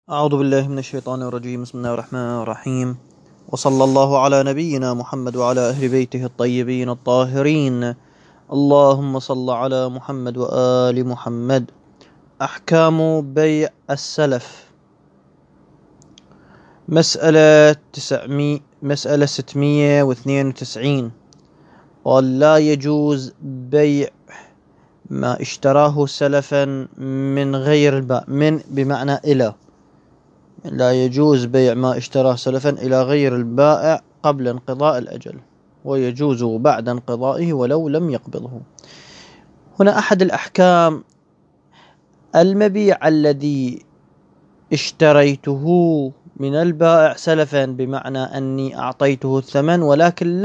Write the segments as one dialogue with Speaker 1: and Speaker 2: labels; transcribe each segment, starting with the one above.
Speaker 1: أعوذ بالله من الشيطان الرجيم. بسم الله الرحمن الرحيم، وصلى الله على نبينا محمد وعلى أهل بيته الطيبين الطاهرين. اللهم صل على محمد وآل محمد. أحكام بيع السلف. مسألة 692. قال: لا يجوز بيع ما اشتراه سلفا من غير الباء. من بمعنى إلى. لا يجوز بيع ما اشتراه سلفا إلى غير البائع قبل انقضاء الأجل، ويجوز بعد انقضائه ولو لم يقبضه. هنا أحد الأحكام: المبيع الذي اشتريته من البائع سلفا بمعنى أني أعطيته الثمن ولكن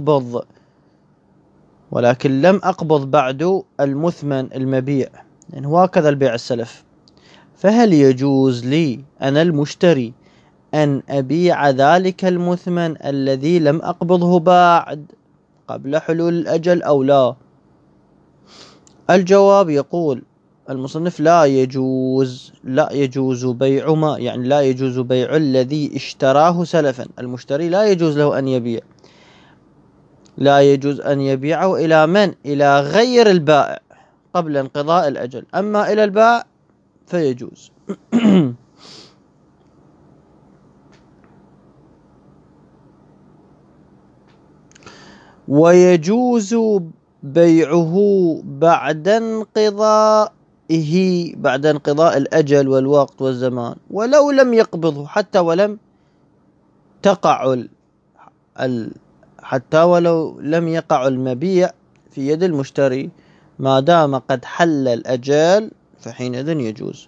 Speaker 1: لم أقبض بعد المثمن المبيع، يعني هكذا البيع السلف. فهل يجوز لي أنا المشتري أن أبيع ذلك المثمن الذي لم أقبضه بعد قبل حلول الأجل أو لا؟ الجواب: يقول المصنف: لا يجوز بيع ما، يعني لا يجوز بيع الذي اشتراه سلفا. المشتري لا يجوز له أن يبيع، لا يجوز أن يبيعه إلى من؟ إلى غير البائع قبل انقضاء الأجل، أما إلى البائع فيجوز. ويجوز بيعه بعد انقضاء الأجل والوقت والزمان ولو لم يقبضه، حتى ولو لم يقع المبيع في يد المشتري، ما دام قد حل الأجل فحينئذ يجوز.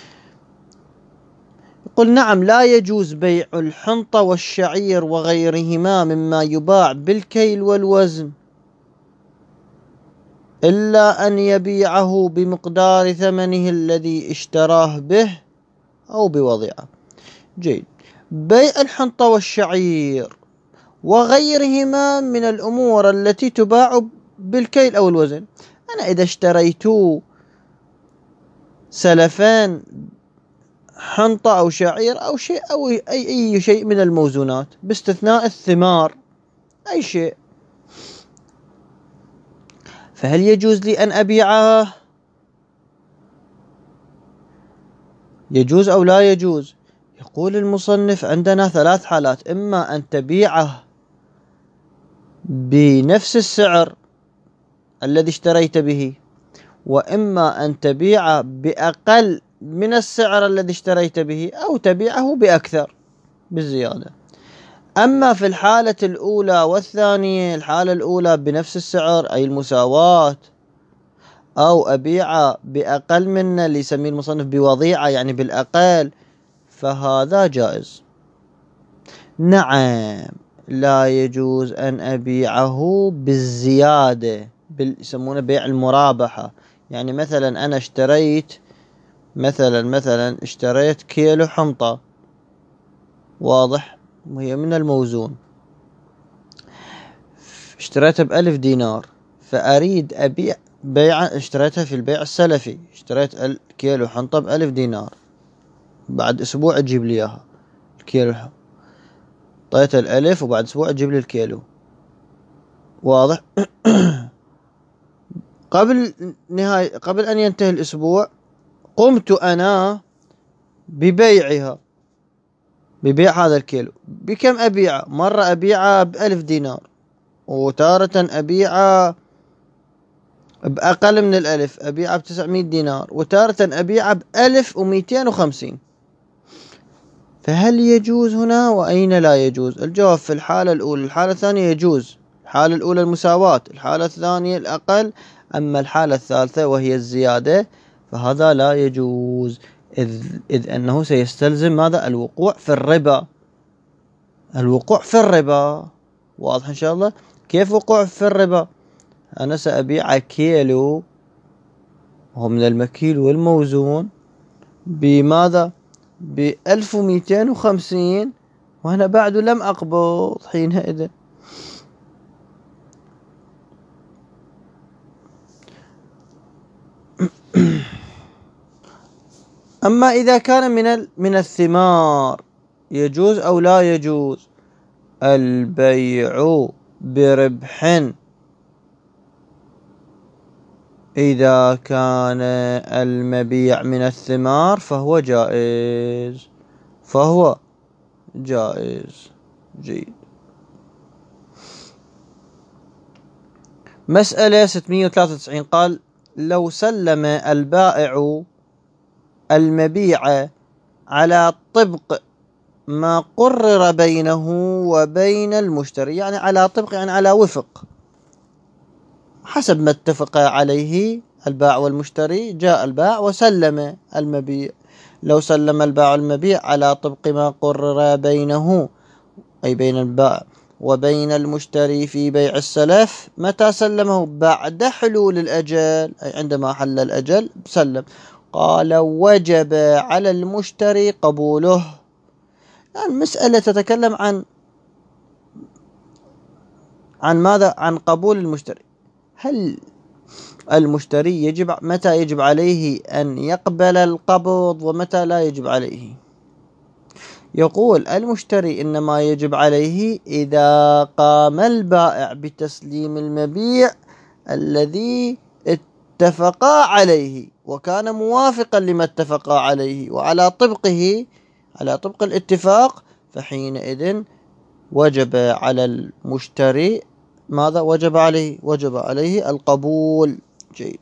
Speaker 1: يقول: نعم، لا يجوز بيع الحنطة والشعير وغيرهما مما يباع بالكيل والوزن إلا أن يبيعه بمقدار ثمنه الذي اشتراه به أو بوضيعة. جيد. بيع الحنطة والشعير وغيرهما من الأمور التي تباع بالكيل أو الوزن. أنا إذا اشتريت سلفان حنطة أو شعير أو شيء أو أي شيء من الموزونات باستثناء الثمار، أي شيء، فهل يجوز لي أن أبيعه؟ يجوز أو لا يجوز؟ يقول المصنف: عندنا 3 حالات: إما أن تبيعه بنفس السعر الذي اشتريت به، وإما أن تبيعه بأقل من السعر الذي اشتريت به، أو تبيعه بأكثر بالزيادة. أما في الحالة الأولى والثانية، الحالة الأولى بنفس السعر أي المساواة، أو أبيع بأقل من اللي يسميه المصنف بوضيعة يعني بالأقل، فهذا جائز. نعم، لا يجوز أن أبيعه بالزيادة، يسمونه بيع المرابحة. يعني مثلا أنا اشتريت كيلو حنطة، واضح، وهي من الموزون، اشتريتها ب1000 دينار، فأريد أبيع اشتريتها في البيع السلفي، اشتريت كيلو حنطة ب1000 دينار، بعد أسبوع تجيب لي إياها الكيلو، طيتها 1000 وبعد أسبوع تجيب لي الكيلو، واضح. قبل أن ينتهي الأسبوع قمت أنا ببيع هذا الكيلو. بكم أبيعه؟ مرة أبيعه ب1000 دينار، وتارة أبيعه بأقل من 1000، أبيعه ب900 دينار، وتارة أبيعه ب1250. فهل يجوز هنا وأين لا يجوز؟ الجواب: في الحالة الأولى. الحالة الثانية يجوز. الحالة الأولى المساواة، الحالة الثانية الأقل، أما الحالة الثالثة وهي الزيادة فهذا لا يجوز، إذ أنه سيستلزم ماذا؟ الوقوع في الربا. واضح إن شاء الله؟ كيف وقوع في الربا؟ أنا سأبيع كيلو وهو من المكيل والموزون بماذا؟ ب1250، وأنا بعد لم أقبض حينئذ. أما إذا كان من الثمار يجوز أو لا يجوز البيع بربح؟ إذا كان المبيع من الثمار فهو جائز، فهو جائز. جيد. مسألة 693 قال: لو سلم البائع المبيع على طبق ما قرر بينه وبين المشتري، يعني على طبق يعني على وفق، حسب ما اتفق عليه البائع والمشتري. جاء البائع وسلم المبيع. لو سلم البائع المبيع على طبق ما قرر بينه، أي بين البائع وبين المشتري في بيع السلف، متى سلمه؟ بعد حلول الأجل، أي عندما حل الأجل سلم. قال: وجب على المشتري قبوله. يعني المسألة تتكلم عن ماذا؟ عن قبول المشتري. هل المشتري متى يجب عليه أن يقبل القبض ومتى لا يجب عليه؟ يقول المشتري إنما يجب عليه إذا قام البائع بتسليم المبيع الذي اتفقا عليه وكان موافقا لما اتفقا عليه وعلى طبقه، على طبق الاتفاق، فحينئذ وجب على المشتري ماذا؟ وجب عليه القبول. جيد.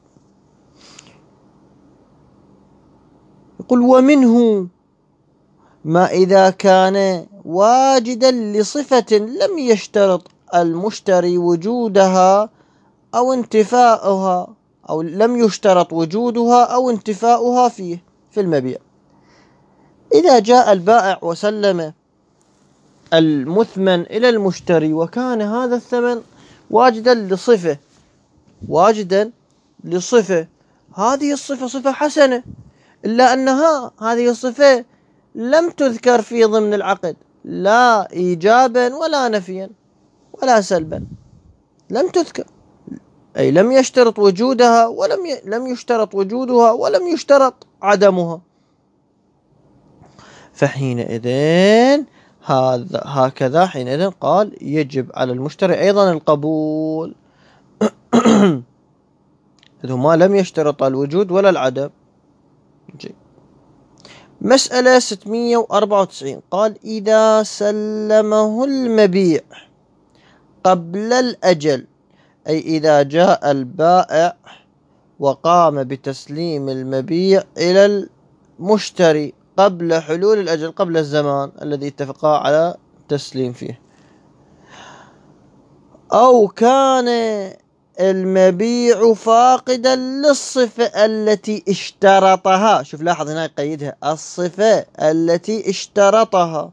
Speaker 1: يقول: ومنه ما إذا كان واجدا لصفة لم يشترط المشتري وجودها أو انتفاؤها، أو لم يشترط وجودها أو انتفاؤها فيه في المبيع. إذا جاء البائع وسلم المثمن إلى المشتري وكان هذا الثمن واجدا لصفة، هذه الصفة صفة حسنة، إلا أنها هذه الصفة لم تذكر في ضمن العقد، لا إيجابا ولا نفيا ولا سلبا، لم تذكر، أي لم يشترط وجودها لم يشترط وجودها ولم يشترط عدمها. فحينئذ هكذا حينئذ قال يجب على المشتري أيضا القبول إذ ما لم يشترط الوجود ولا العدم. جي. مسألة 694 قال: إذا سلمه المبيع قبل الأجل، أي إذا جاء البائع وقام بتسليم المبيع إلى المشتري قبل حلول الأجل، قبل الزمان الذي اتفقا على التسليم فيه، أو كان المبيع فاقدا للصفة التي اشترطها. شوف لاحظ هنا يقيدها، الصفة التي اشترطها.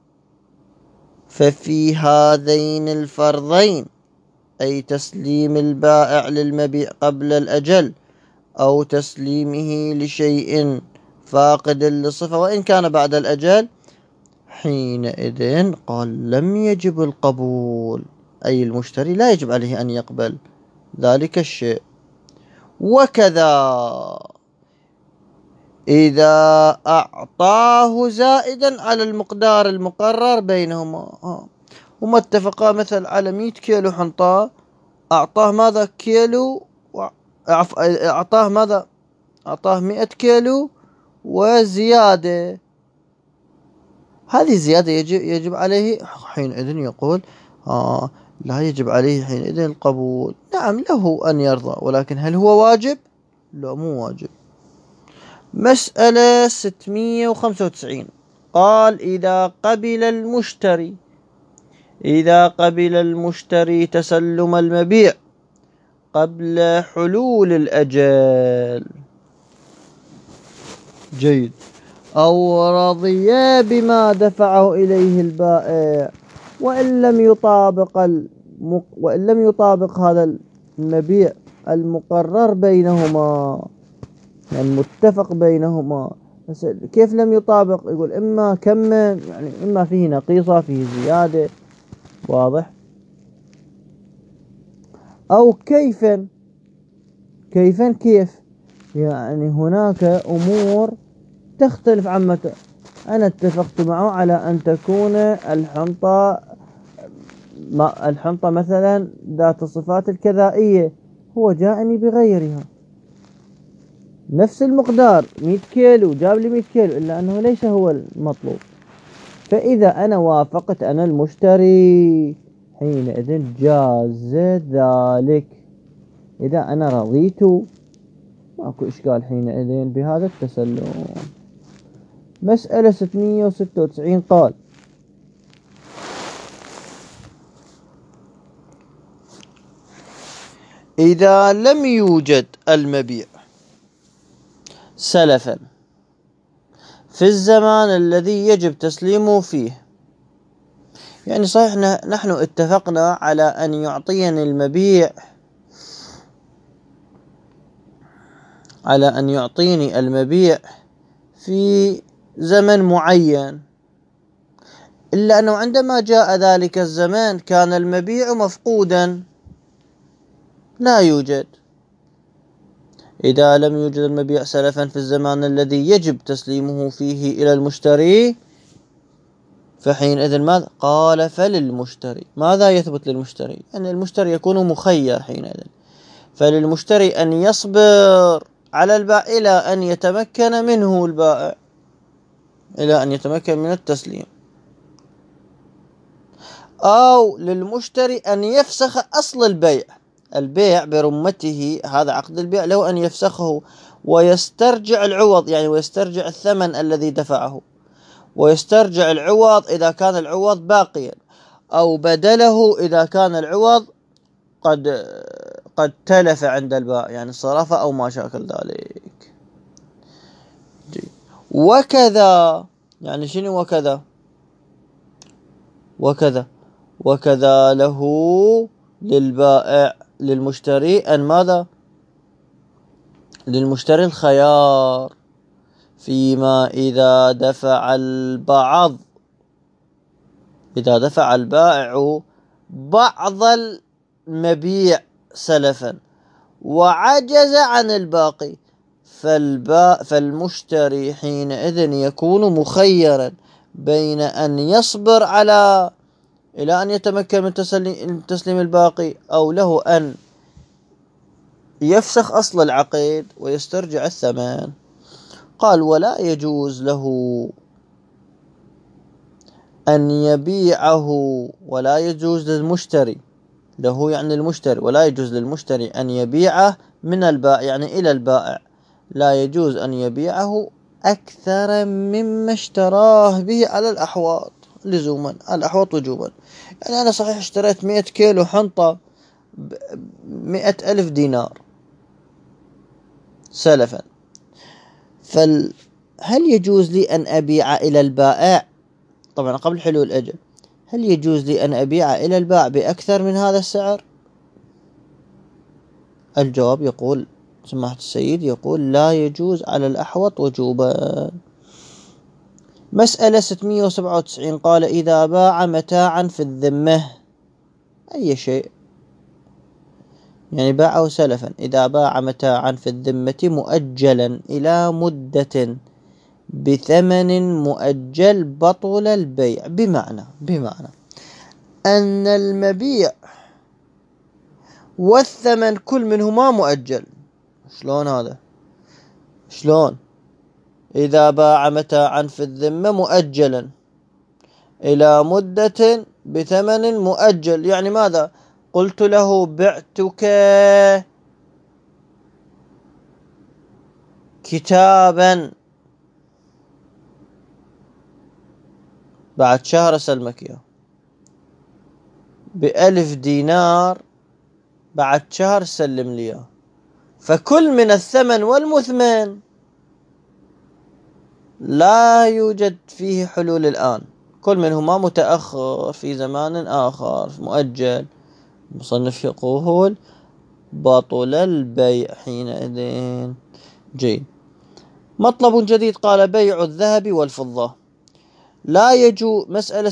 Speaker 1: ففي هذين الفرضين، أي تسليم البائع للمبيع قبل الأجل أو تسليمه لشيء فاقد للصفة وإن كان بعد الأجل، حينئذ قال لم يجب القبول، أي المشتري لا يجب عليه أن يقبل ذلك الشيء. وكذا إذا أعطاه زائدا على المقدار المقرر بينهما، هما اتفقا مثل على 100 كيلو حنطة، أعطاه ماذا؟ كيلو، أعطاه ماذا؟ أعطاه 100 كيلو وزيادة، هذه زيادة يجب عليه. حينئذ يقول لا يجب عليه حينئذ القبول. نعم له أن يرضى، ولكن هل هو واجب؟ لا، مو واجب. مسألة 695 قال: إذا قبل المشتري تسلم المبيع قبل حلول الأجل، جيد، أو رضي بما دفعه إليه البائع وإن لم يطابق هذا المبيع المقرر بينهما، يعني المتفق بينهما. كيف لم يطابق؟ يقول إما كما، يعني إما فيه نقيصة، فيه زيادة، واضح، أو كيفا. كيف يعني هناك أمور تختلف عامة. أنا اتفقت معه على أن تكون الحنطة مثلا ذات الصفات الكذائية، هو جاءني بغيرها نفس المقدار 100 كيلو، جاب لي 100 كيلو، إلا أنه ليس هو المطلوب. فإذا أنا وافقت أنا المشتري حينئذ جاز ذلك. إذا أنا رضيت ماكو إشكال حينئذ بهذا التسلم. مسألة 696 قال: إذا لم يوجد المبيع سلفا في الزمان الذي يجب تسليمه فيه، يعني صحيح نحن اتفقنا على أن يعطيني المبيع، في زمن معين، إلا أنه عندما جاء ذلك الزمان كان المبيع مفقودا لا يوجد. إذا لم يوجد المبيع سلفا في الزمان الذي يجب تسليمه فيه إلى المشتري، فحينئذ ماذا؟ قال: فللمشتري. ماذا يثبت للمشتري؟ أن المشتري يكون مخير حينئذ، فللمشتري أن يصبر على البائع إلى أن يتمكن منه البائع، إلى أن يتمكن من التسليم، أو للمشتري أن يفسخ أصل البيع برمته. هذا عقد البيع له أن يفسخه ويسترجع العوض، يعني ويسترجع الثمن الذي دفعه، ويسترجع العوض إذا كان العوض باقيا، أو بدله إذا كان العوض قد تلف عند البائع، يعني صرف أو ما شاكل ذلك. وكذا، يعني شنو وكذا له للبائع للمشتري أن ماذا؟ للمشتري الخيار فيما إذا دفع البائع بعض المبيع سلفا وعجز عن الباقي، فالمشتري حينئذ يكون مخيرا بين أن يصبر إلى أن يتمكن من تسليم الباقي، أو له أن يفسخ أصل العقد ويسترجع الثمن. قال: ولا يجوز له أن يبيعه، ولا يجوز للمشتري له، يعني المشتري، ولا يجوز للمشتري أن يبيعه من البائع، يعني إلى البائع، لا يجوز أن يبيعه أكثر مما اشتراه به على الأحواط لزوما، الأحواط وجوبا. يعني أنا صحيح اشتريت 100 كيلو حنطة ب100,000 دينار سلفا، هل يجوز لي أن أبيع إلى البائع؟ طبعا قبل حلول الأجل، هل يجوز لي أن أبيع إلى البائع بأكثر من هذا السعر؟ الجواب يقول سماحة السيد، يقول: لا يجوز على الأحوط وجوبا. مسألة 697 قال: إذا باع متاعا في الذمة، أي شيء، يعني باعه سلفا، إذا باع متاعا في الذمة مؤجلا إلى مدة بثمن مؤجل بطل البيع، بمعنى أن المبيع والثمن كل منهما مؤجل. شلون هذا؟ إذا باع متاعا في الذمة مؤجلا إلى مدة بثمن مؤجل، يعني ماذا؟ قلت له: بعتك كتابا، بعد شهر أسلمك إياه ب1,000 دينار، بعد شهر سلم لي إياه. فكل من الثمن والمثمن لا يوجد فيه حلول الآن، كل منهما متأخر في زمان آخر مؤجل. المصنف يقول: بطل البيع حينئذ. جيد. مطلب جديد قال: بيع الذهب والفضة لا يجوز. مسألة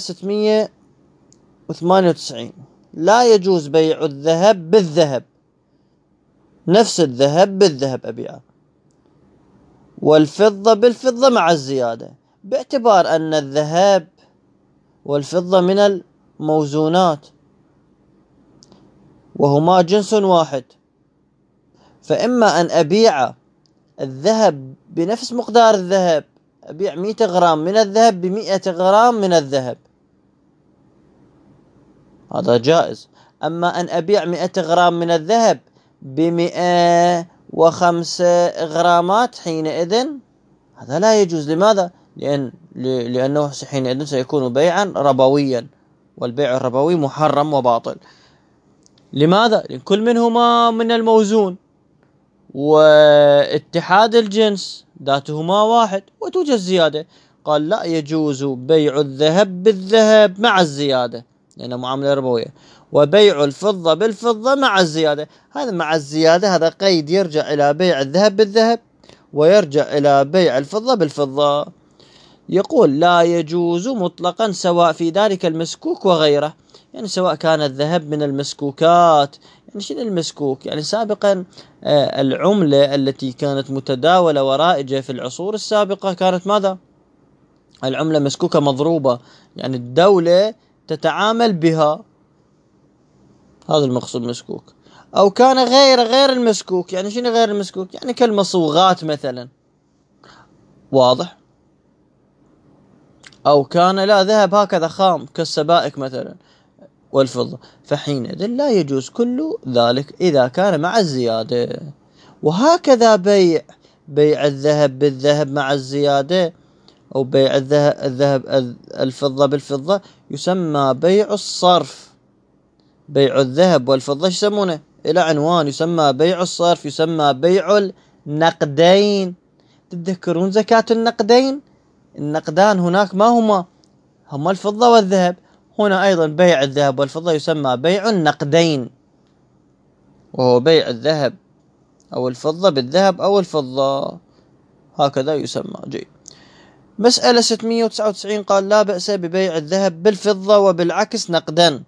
Speaker 1: 698: لا يجوز بيع الذهب بالذهب، نفس الذهب بالذهب أبيعه، والفضة بالفضة مع الزيادة، باعتبار أن الذهب والفضة من الموزونات وهما جنس واحد، فإما أن أبيع الذهب بنفس مقدار الذهب، أبيع 100 غرام من الذهب ب100 غرام من الذهب، هذا جائز. أما أن أبيع 100 غرام من الذهب ب105 غرامات، حينئذ هذا لا يجوز. لماذا؟ لأنه حينئذ سيكون بيعا ربويا، والبيع الربوي محرم وباطل. لماذا؟ لأن كل منهما من الموزون، واتحاد الجنس ذاتهما واحد، وتوجد زيادة. قال لا يجوز بيع الذهب بالذهب مع الزيادة لأنه معاملة ربوية، وبيع الفضة بالفضة مع الزيادة. هذا مع الزيادة هذا قيد يرجع إلى بيع الذهب بالذهب، ويرجع إلى بيع الفضة بالفضة. يقول لا يجوز مطلقا سواء في ذلك المسكوك وغيره، يعني سواء كان الذهب من المسكوكات. يعني شنو المسكوك؟ يعني سابقا العملة التي كانت متداولة ورائجة في العصور السابقة كانت ماذا؟ العملة مسكوكة مضروبة، يعني الدولة تتعامل بها، هذا المقصود مسكوك. أو كان غير المسكوك. يعني شنو غير المسكوك؟ يعني كالمصوغات مثلا، واضح؟ أو كان لا ذهب هكذا خام كالسبائك مثلا والفضة، فحينئذ لا يجوز كل ذلك إذا كان مع الزيادة. وهكذا بيع الذهب بالذهب مع الزيادة، أو بيع الفضة بالفضة يسمى بيع الصرف. بيع الذهب والفضة يسمونه إلى عنوان، يسمى بيع الصرف، يسمى بيع النقدين. تتذكرون زكاة النقدين؟ النقدان هناك ما هما الفضة والذهب. هنا أيضا بيع الذهب والفضة يسمى بيع النقدين، وهو بيع الذهب أو الفضة بالذهب أو الفضة، هكذا يسمى. جيد. مسألة 699 قال لا بأس ببيع الذهب بالفضة وبالعكس نقدا.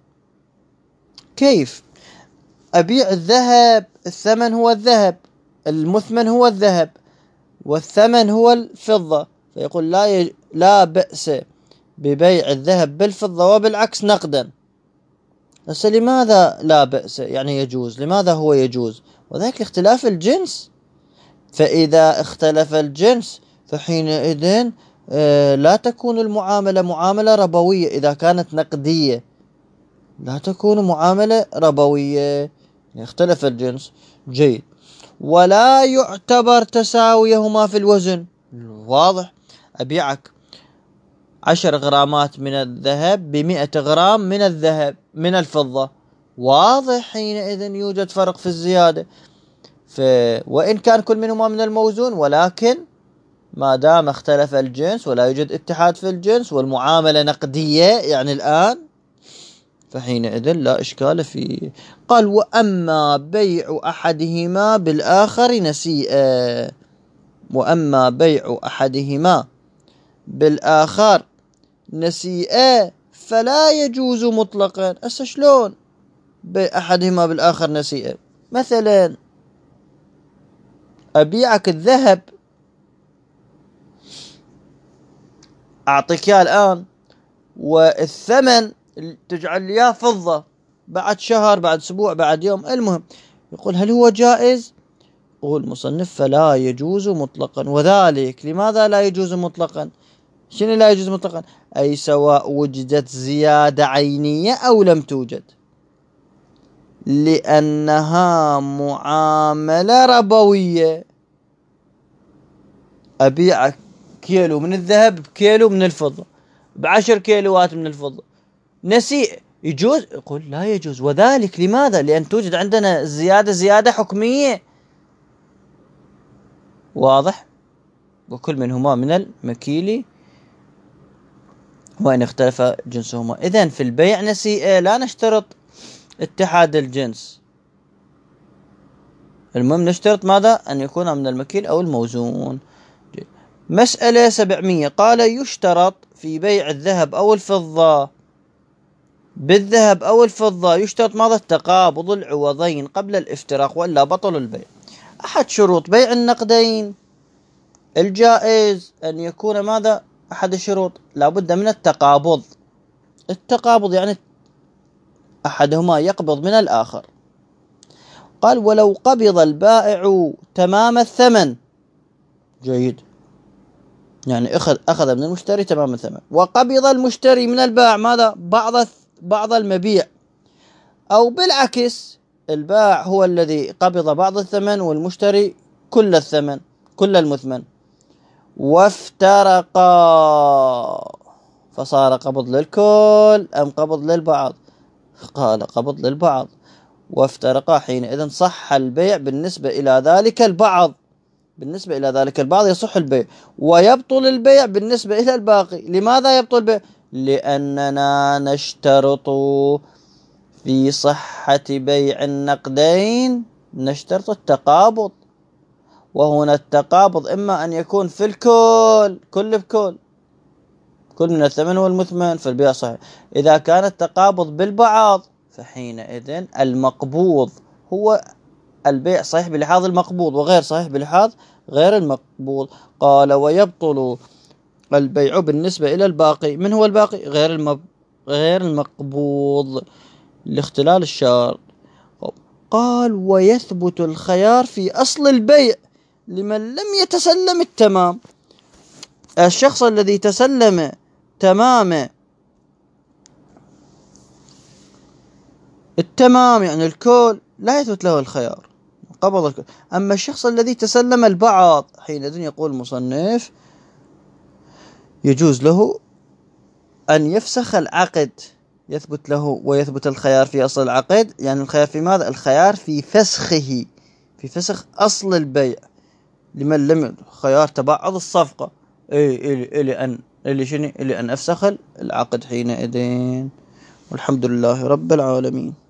Speaker 1: كيف؟ أبيع الذهب، الثمن هو الذهب، المثمن هو الذهب، والثمن هو الفضة، فيقول لا بأس ببيع الذهب بالفضة وبالعكس نقدا. بس لماذا لا بأس؟ يعني يجوز. لماذا هو يجوز؟ وذلك اختلاف الجنس. فإذا اختلف الجنس فحينئذ لا تكون المعاملة معاملة ربوية. إذا كانت نقدية لا تكون معاملة ربوية، اختلف الجنس. جيد. ولا يعتبر تساويهما في الوزن. واضح؟ أبيعك 10 غرامات من الذهب ب100 غرام من الذهب من الفضة، واضح حينئذ يوجد فرق في الزيادة. وإن كان كل منهما من الموزون، ولكن ما دام اختلف الجنس ولا يوجد اتحاد في الجنس والمعاملة نقدية يعني الآن، فحينئذ لا إشكال فيه. قال وأما بيع أحدهما بالآخر نسيئا. وأما بيع أحدهما بالآخر نسيئا فلا يجوز مطلقا. شلون بيع أحدهما بالآخر نسيئا؟ مثلا أبيعك الذهب، أعطيك إياه الآن، والثمن تجعل لي إياه فضة بعد شهر، بعد أسبوع، بعد يوم، المهم. يقول هل هو جائز؟ يقول المصنف فلا يجوز مطلقا. وذلك لماذا لا يجوز مطلقا؟ شنو لا يجوز مطلقا؟ أي سواء وجدت زيادة عينية أو لم توجد، لأنها معاملة ربوية. أبيعك كيلو من الذهب بكيلو من الفضة، ب10 كيلوات من الفضة، نسيء يجوز؟ يقول لا يجوز. وذلك لماذا؟ لأن توجد عندنا زيادة حكمية، واضح؟ وكل منهما من المكيل وإن اختلف جنسهما. إذن في البيع نسيئة لا نشترط اتحاد الجنس، المهم نشترط ماذا؟ أن يكون من المكيل أو الموزون. مسألة 700 قال يشترط في بيع الذهب أو الفضة بالذهب أو الفضة، يشترط ماذا؟ تقابض العوضين قبل الافتراق، وإلا بطل البيع. أحد شروط بيع النقدين الجائز أن يكون ماذا؟ أحد الشروط لابد من التقابض. التقابض يعني أحدهما يقبض من الآخر. قال ولو قبض البائع تمام الثمن، جيد، يعني أخذ من المشتري تمام الثمن، وقبض المشتري من البائع ماذا؟ بعض المبيع، أو بالعكس البائع هو الذي قبض بعض الثمن والمشتري كل الثمن، كل المثمن، وافترقا، فصار قبض للكل أم قبض للبعض؟ قال قبض للبعض. وافترقا حينئذ صح البيع بالنسبة إلى ذلك البعض، بالنسبة إلى ذلك البعض يصح البيع، ويبطل البيع بالنسبة إلى الباقي. لماذا يبطل البيع؟ لأننا نشترط في صحة بيع النقدين، نشترط التقابض، وهنا التقابض إما أن يكون في الكل، كل بكل، كل من الثمن والمثمن، فالبيع صحيح. إذا كان التقابض بالبعض فحينئذ المقبوض هو البيع صحيح بلحاظ المقبوض وغير صحيح بلحاظ غير المقبوض. قال ويبطل البيع بالنسبة إلى الباقي. من هو الباقي؟ غير المقبوض لاختلال الشرط. قال ويثبت الخيار في أصل البيع لمن لم يتسلم التمام. الشخص الذي تسلم تمام التمام يعني الكل لا يثبت له الخيار، قبض الكل. أما الشخص الذي تسلم البعض حينئذ يقول المصنف يجوز له أن يفسخ العقد، يثبت له ويثبت الخيار في أصل العقد. يعني الخيار في ماذا؟ الخيار في فسخه، في فسخ أصل البيع لمن لم خيار تبعض الصفقة، إلي أن أفسخ العقد حينئذ. والحمد لله رب العالمين.